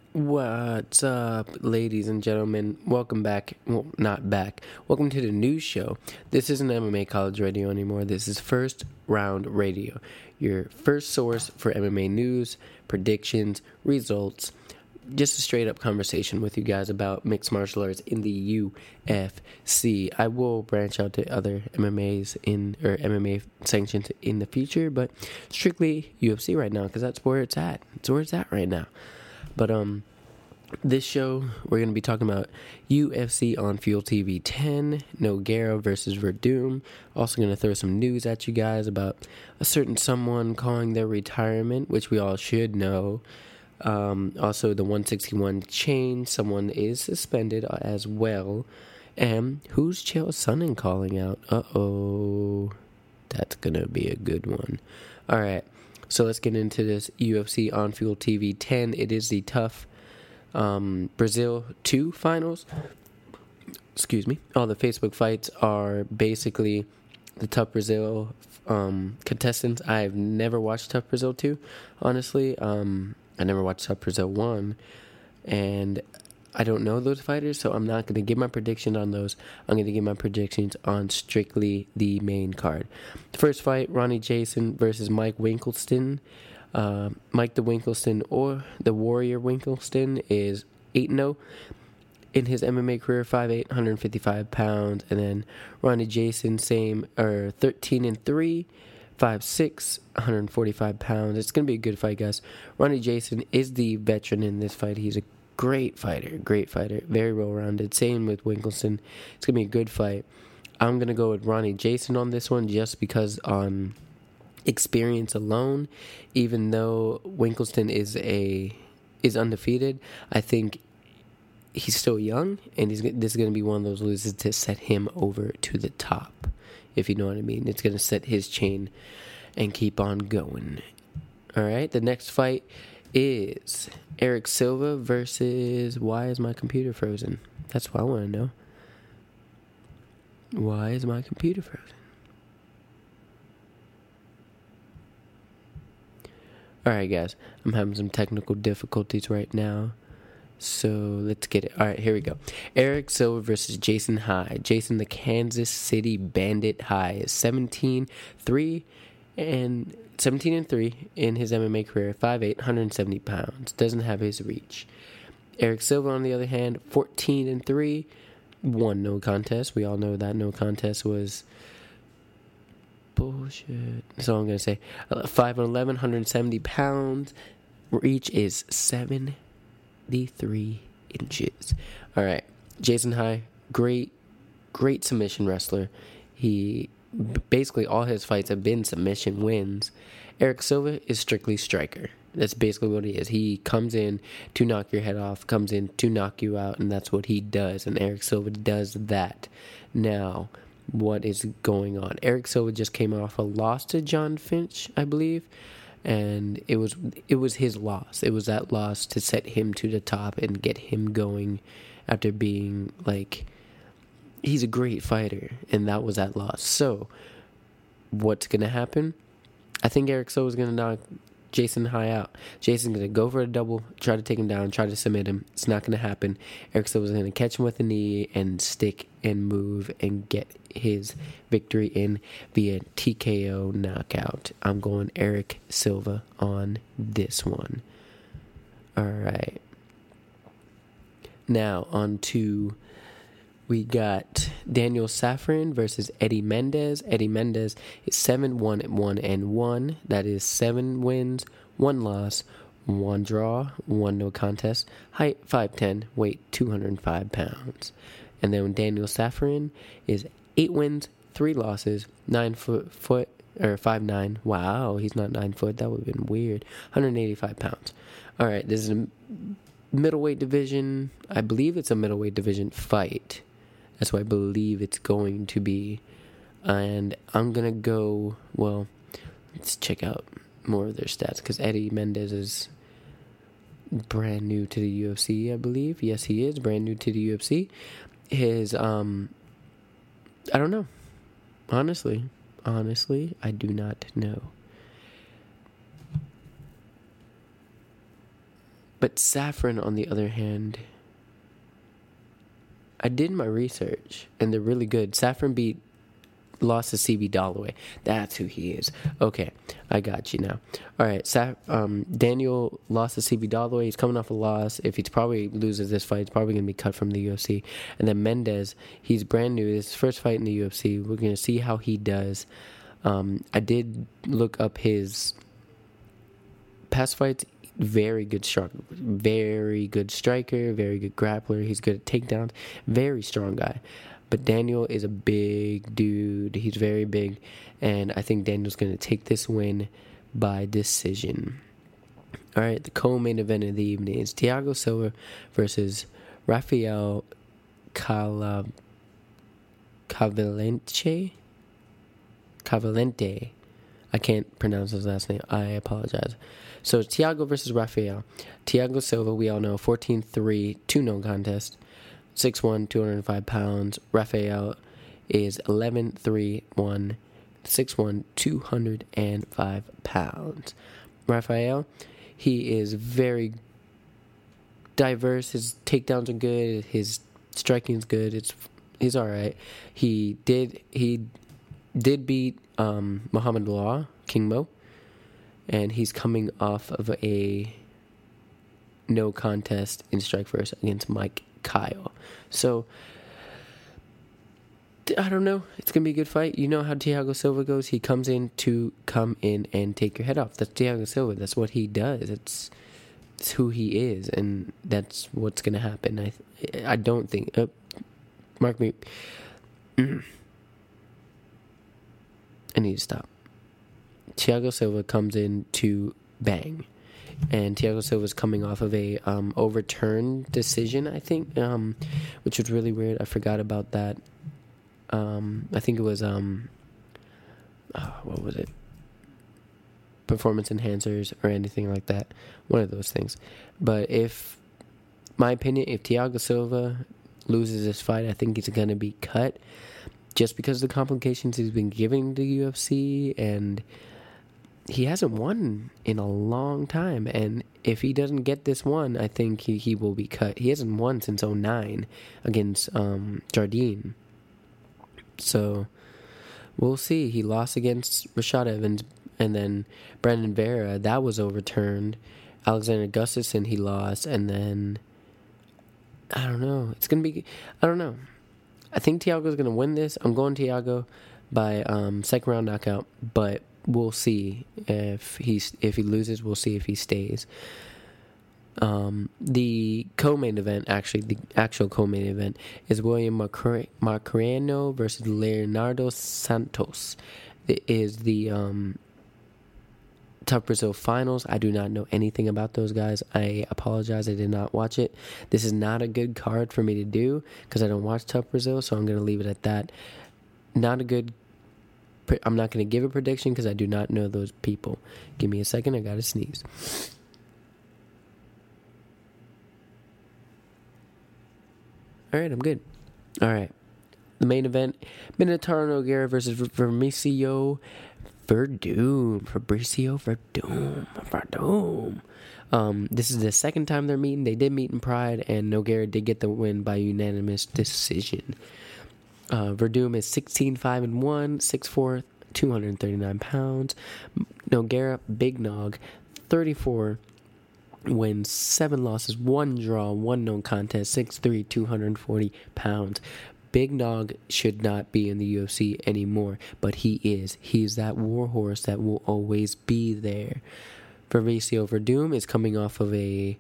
What's up, ladies and gentlemen? Welcome back. Well, not back. Welcome to the news show. This isn't MMA College Radio anymore. This is First Round Radio, your first source for MMA news, predictions, results, just a straight up conversation with you guys about mixed martial arts in the UFC. I will branch out to other MMA sanctions in the future, but strictly UFC right now because that's where it's at. It's where it's at right now. But this show, we're going to be talking about UFC on Fuel TV 10, Nogueira versus Verdum. Also going to throw some news at you guys about a certain someone calling their retirement, which we all should know. Also, the 161 chain, someone is suspended as well. And who's Chael Sonnen calling out? Uh-oh. That's going to be a good one. All right. So let's get into this UFC on Fuel TV 10. It is the TUF Brazil 2 finals. Excuse me. All the Facebook fights are basically the TUF Brazil contestants. I've never watched TUF Brazil 2, honestly. I never watched TUF Brazil 1. And I don't know those fighters, so I'm not going to give my prediction on those. I'm going to give my predictions on strictly the main card. The first fight, Ronnie Jason versus Mike Winkelston. Mike the Winkelston, or the Warrior Winkelston, is 8-0 in his MMA career, 5'8", 155 pounds. And then Ronnie Jason, 13-3, 5'6", 145 pounds. It's going to be a good fight, guys. Ronnie Jason is the veteran in this fight. He's a great fighter, very well-rounded. Same with Winkelston. It's going to be a good fight. I'm going to go with Ronnie Jason on this one just because on experience alone, even though Winkelston is undefeated, I think he's still young, and this is going to be one of those losses to set him over to the top, if you know what I mean. It's going to set his chain and keep on going. All right, the next fight is Erick Silva versus... Why is my computer frozen? That's what I want to know. Why is my computer frozen? Alright, guys. I'm having some technical difficulties right now. So, let's get it. Alright, here we go. Erick Silva versus Jason High. Jason, the Kansas City Bandit High, is 17-3 in his MMA career, 5'8", 170 pounds. Doesn't have his reach. Erick Silva, on the other hand, 14-3, won no contest. We all know that no contest was bullshit. That's all I'm going to say. 5'11", 170 pounds. Reach is 73 inches. All right. Jason High, great submission wrestler. Basically all his fights have been submission wins. Erick Silva is strictly striker. That's basically what he is. He comes in to knock your head off, comes in to knock you out, and that's what he does. And Erick Silva does that. Now, what is going on? Erick Silva just came off a loss to John Finch, I believe, and it was his loss. It was that loss to set him to the top and get him going after being like... He's a great fighter, and that was that loss. So, what's going to happen? I think Erick Silva is going to knock Jason High out. Jason's going to go for a double, try to take him down, try to submit him. It's not going to happen. Erick Silva is going to catch him with a knee and stick and move and get his victory in via TKO knockout. I'm going Erick Silva on this one. All right. Now, on to... We got Daniel Safran versus Eddie Mendez. Eddie Mendez is 7-1-1. That is 7 wins, 1 loss, 1 draw, 1 no contest. Height 5'10", weight 205 pounds. And then Daniel Safran is 8 wins, 3 losses, 9 foot or 5'9". Wow, he's not 9 foot. That would have been weird. 185 pounds. All right, this is a middleweight division. I believe it's a middleweight division fight. That's what I believe it's going to be. And I'm going to go... Well, let's check out more of their stats. Because Eddie Mendez is brand new to the UFC, I believe. Yes, he is brand new to the UFC. His... I don't know. Honestly, I do not know. But Saffron, on the other hand, I did my research, and they're really good. Saffron lost to CB Dollaway. That's who he is. Okay, I got you now. All right, Daniel lost to CB Dollaway. He's coming off a loss. If he probably loses this fight, he's probably going to be cut from the UFC. And then Mendes, he's brand new. This is his first fight in the UFC. We're going to see how he does. I did look up his past fights. Very good striker, very good striker, very good grappler. He's good at takedowns. Very strong guy. But Daniel is a big dude. He's very big. And I think Daniel's going to take this win by decision. All right, the co-main event of the evening is Thiago Silva versus Rafael Cavalente. I can't pronounce his last name. I apologize. So it's Thiago versus Rafael. Thiago Silva, we all know, 14-3, 2-0 contest. 6'1", 205 pounds. Rafael is 11-3, 6'1", 205 pounds. Rafael, he is very diverse. His takedowns are good. His striking is good. He's all right. He did beat Muhammad Law, King Mo, and he's coming off of a no contest in Strikeforce against Mike Kyle. So, I don't know. It's going to be a good fight. You know how Thiago Silva goes. He comes in to come in and take your head off. That's Thiago Silva. That's what he does. It's who he is, and that's what's going to happen. I don't think... mark me... I need to stop. Thiago Silva comes in to bang. And Thiago Silva's coming off of a overturned decision, I think, which was really weird. I forgot about that. I think it was, what was it? Performance enhancers or anything like that. One of those things. But my opinion, if Thiago Silva loses this fight, I think he's going to be cut just because of the complications he's been giving to UFC, and he hasn't won in a long time. And if he doesn't get this one, I think he will be cut. He hasn't won since 2009 against Jardine. So we'll see. He lost against Rashad Evans, and then Brandon Vera, that was overturned. Alexander Gustafsson, he lost, and then I don't know. I don't know. I think Thiago's going to win this. I'm going Thiago by second round knockout, but we'll see if he loses. We'll see if he stays. The co-main event, the actual co-main event, is William Marcareno versus Leonardo Santos. It is the Tough Brazil finals. I do not know anything about those guys. I apologize. I did not watch it. This is not a good card for me to do because I don't watch Tough Brazil, so I'm going to leave it at that. I'm not going to give a prediction because I do not know those people. Give me a second. I got to sneeze. All right, I'm good. All right. The main event, Minotauro Nogueira versus Fabricio Werdum. This is the second time they're meeting. They did meet in Pride, and Nogueira did get the win by unanimous decision. Werdum is 16-5-1, 6'4", 239 pounds. Nogueira, big nog, 34 wins, 7 losses, 1 draw, 1 no contest, 6'3", 240 pounds. Big Nog should not be in the UFC anymore, but he is. He's that warhorse that will always be there. Fabricio Werdum is coming off of a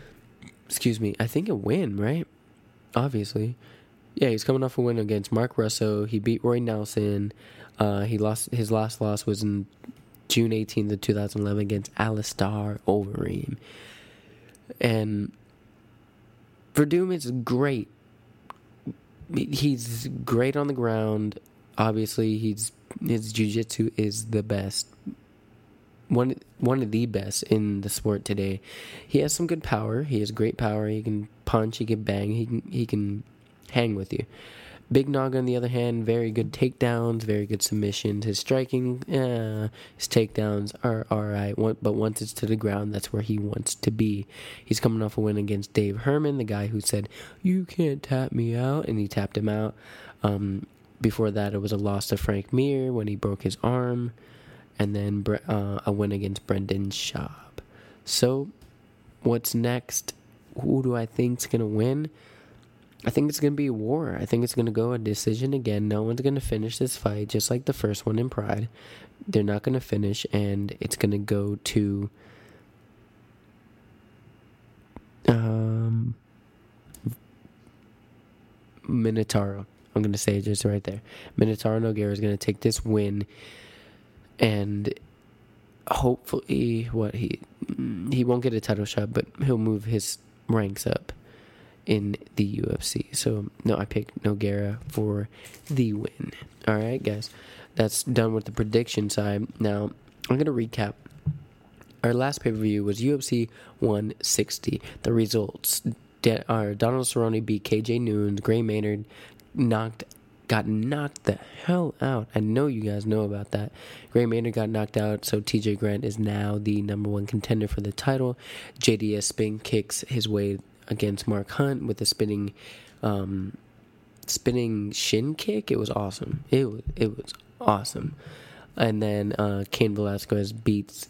win, right? Obviously. Yeah, he's coming off a win against Mark Russo. He beat Roy Nelson. His last loss was in June 18th of 2011 against Alistair Overeem. And Werdum is great. He's great on the ground. Obviously, his jiu-jitsu is the best. One of the best in the sport today. He has some good power. He has great power. He can punch. He can bang. He can hang with you. Big Nog, on the other hand, very good takedowns, very good submissions. His striking, his takedowns are alright, but once it's to the ground, that's where he wants to be. He's coming off a win against Dave Herman, the guy who said, "You can't tap me out," and he tapped him out. Before that, it was a loss to Frank Mir when he broke his arm, and then a win against Brendan Schaub. So, what's next? Who do I think's going to win? I think it's going to be a war. I think it's going to go a decision again. No one's going to finish this fight, just like the first one in Pride. They're not going to finish, and it's going to go to Minotauro. I'm going to say it just right there. Minotauro Nogueira is going to take this win, and hopefully he won't get a title shot, but he'll move his ranks up in the UFC. So, no, I picked Nogueira for the win. All right, guys. That's done with the prediction side. Now, I'm going to recap. Our last pay-per-view was UFC 160. The results are Donald Cerrone beat KJ Noons. Gray Maynard got knocked the hell out. I know you guys know about that. Gray Maynard got knocked out, so TJ Grant is now the number one contender for the title. JDS spin kicks his way against Mark Hunt with a spinning shin kick. It was awesome. It was awesome. And then Cain Velasquez beats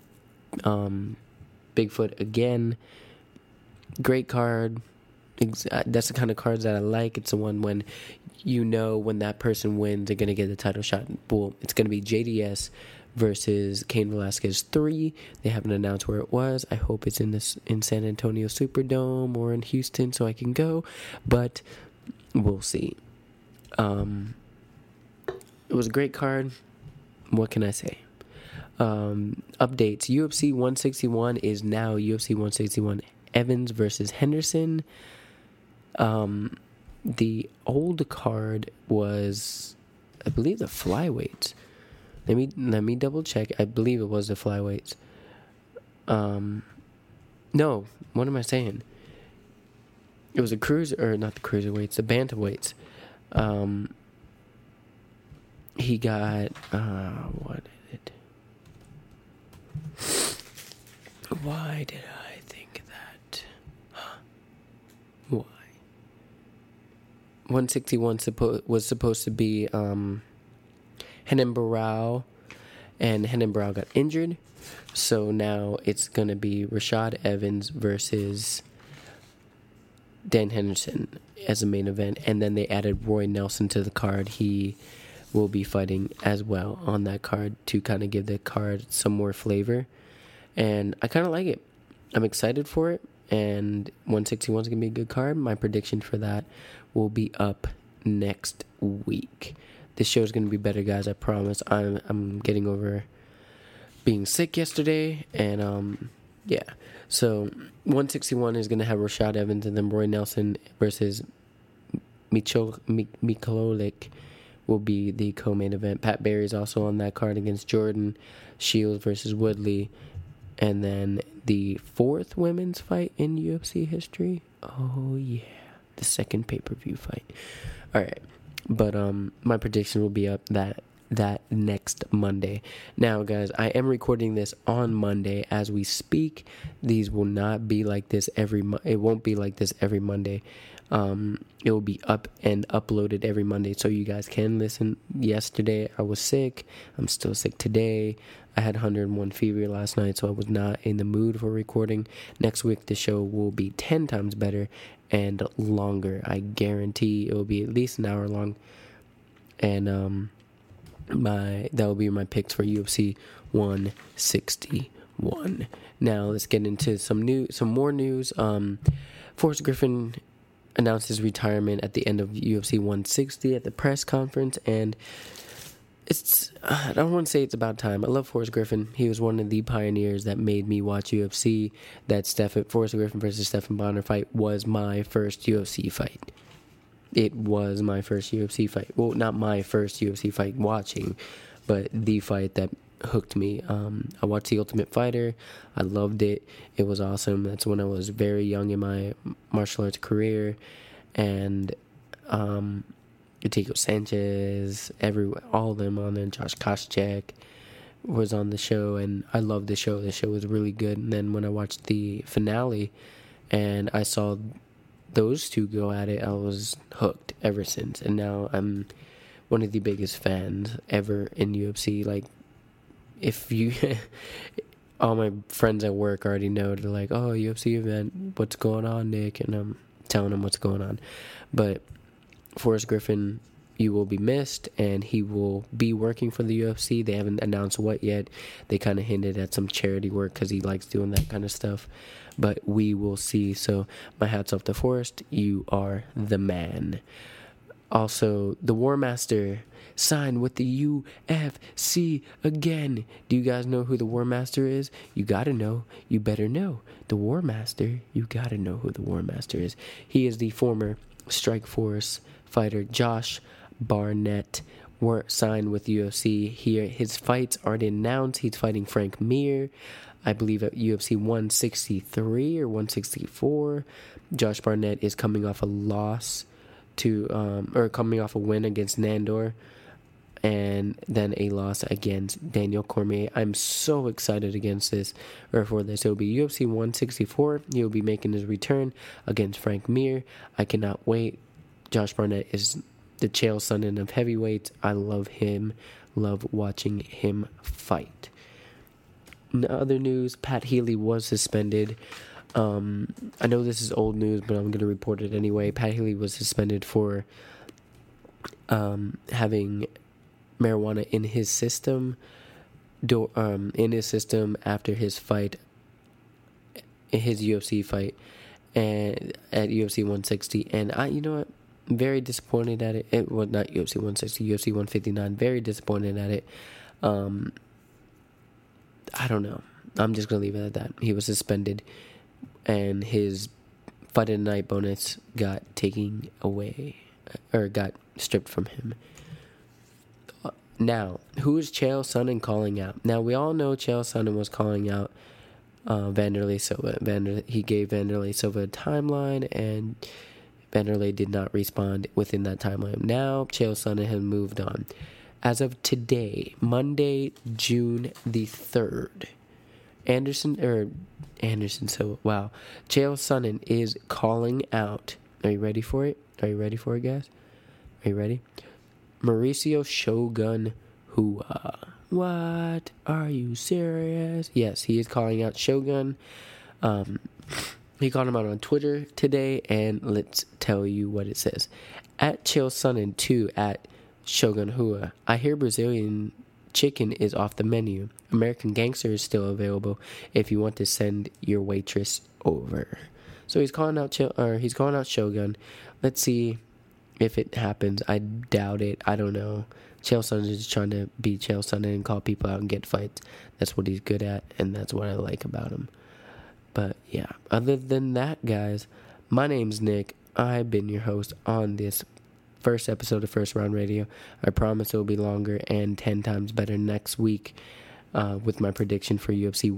Bigfoot again. Great card. That's the kind of cards that I like. It's the one when you know when that person wins, they're going to get the title shot. Well, it's going to be JDS versus Cain Velasquez 3. They haven't announced where it was. I hope it's in San Antonio Superdome or in Houston so I can go, but we'll see. It was a great card. What can I say? Updates. UFC 161 is now UFC 161 Evans versus Henderson. The old card was, I believe, the flyweights. Let me double check. I believe it was the flyweights. No, what am I saying? It was not the cruiserweights, the bantamweights. He got what did it? Why did I think that? Why? 161 was supposed to be Renan Barao, and Renan Barao got injured, so now it's going to be Rashad Evans versus Dan Henderson as a main event, and then they added Roy Nelson to the card. He will be fighting as well on that card to kind of give the card some more flavor, and I kind of like it. I'm excited for it, and 161 is going to be a good card. My prediction for that will be up next week. This show is going to be better, guys, I promise. I'm getting over being sick yesterday, and yeah. So 161 is going to have Rashad Evans, and then Roy Nelson versus Mikhailovic will be the co-main event. Pat Barry is also on that card against Jordan. Shields versus Woodley. And then the fourth women's fight in UFC history. Oh, yeah. The second pay-per-view fight. All right. But my prediction will be up that next Monday. Now, guys, I am recording this on Monday as we speak. These will not be like this it won't be like this every Monday. It will be up and uploaded every Monday, so you guys can listen. Yesterday, I was sick. I'm still sick today. I had 101 fever last night, so I was not in the mood for recording. Next week, the show will be 10 times better and longer. I guarantee it will be at least an hour long. And that will be my picks for UFC 161. Now let's get into some more news. Forrest Griffin announced his retirement at the end of UFC 160 at the press conference, and I don't want to say it's about time. I love Forrest Griffin. He was one of the pioneers that made me watch UFC. That Forrest Griffin versus Stephan Bonnar fight was my first UFC fight. It was my first UFC fight. Well, not my first UFC fight watching, but the fight that hooked me. I watched The Ultimate Fighter. I loved it. It was awesome. That's when I was very young in my martial arts career. And Diego Sanchez, all of them on there. Josh Koscheck was on the show, and I loved the show. The show was really good. And then when I watched the finale and I saw those two go at it, I was hooked ever since. And now I'm one of the biggest fans ever in UFC. Like, if you... all my friends at work already know. They're like, oh, UFC event, what's going on, Nick? And I'm telling them what's going on. But Forrest Griffin, you will be missed, and he will be working for the UFC. They haven't announced what yet. They kind of hinted at some charity work because he likes doing that kind of stuff. But we will see. So my hat's off to Forrest. You are the man. Also, the War Master signed with the UFC again. Do you guys know who the War Master is? You gotta know. You better know. The War Master, you gotta know who the War Master is. He is the former Strikeforce fighter Josh Barnett. Signed with UFC. Here, his fights already announced. He's fighting Frank Mir, I believe, at UFC 163 or 164. Josh Barnett is coming off a loss coming off a win against Nandor, and then a loss against Daniel Cormier. I'm so excited for this. It will be UFC 164. He will be making his return against Frank Mir. I cannot wait. Josh Barnett is the Chael Sonnen of heavyweights. I love him. Love watching him fight. In other news, Pat Healy was suspended. I know this is old news, but I'm going to report it anyway. Pat Healy was suspended for having marijuana in his system after his fight, his UFC fight, and at UFC 160. And you know what? Very disappointed at it. It was not UFC 160, UFC 159. Very disappointed at it. I don't know. I'm just going to leave it at that. He was suspended, and his Fight of the Night bonus got taken away, or got stripped from him. Now, who is Chael Sonnen calling out? Now, we all know Chael Sonnen was calling out Wanderlei Silva. He gave Wanderlei Silva a timeline, and Wanderlei did not respond within that timeline. Now, Chael Sonnen has moved on. As of today, Monday, June the 3rd, Chael Sonnen is calling out. Are you ready for it? Are you ready for it, guys? Are you ready? Mauricio Shogun Rua. What? Are you serious? Yes, he is calling out Shogun. He called him out on Twitter today, and let's tell you what it says. At Chael Sonnen 2 at Shogun Rua. I hear Brazilian chicken is off the menu. American Gangster is still available if you want to send your waitress over. So he's calling out Shogun. Let's see if it happens. I doubt it. I don't know. Chael Sonnen is just trying to be Chael Sonnen and call people out and get fights. That's what he's good at, and that's what I like about him. But yeah, other than that, guys, my name's Nick. I've been your host on this first episode of First Round Radio. I promise it will be longer and 10 times better next week with my prediction for UFC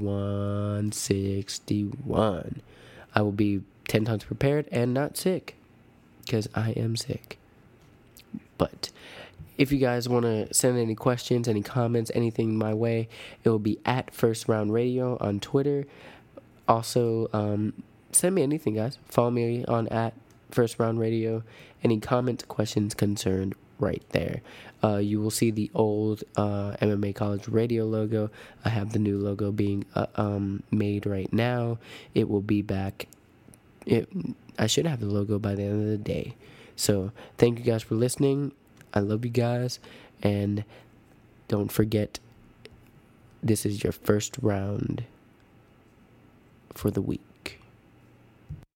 161. I will be 10 times prepared and not sick, because I am sick. But if you guys want to send any questions, any comments, anything my way, it will be at First Round Radio on Twitter. Also, send me anything, guys. Follow me on at First Round Radio. Any comments, questions, concerned, right there. You will see the old MMA College Radio logo. I have the new logo being made right now. It will be back. I should have the logo by the end of the day. So thank you guys for listening. I love you guys. And don't forget, this is your first round for the week.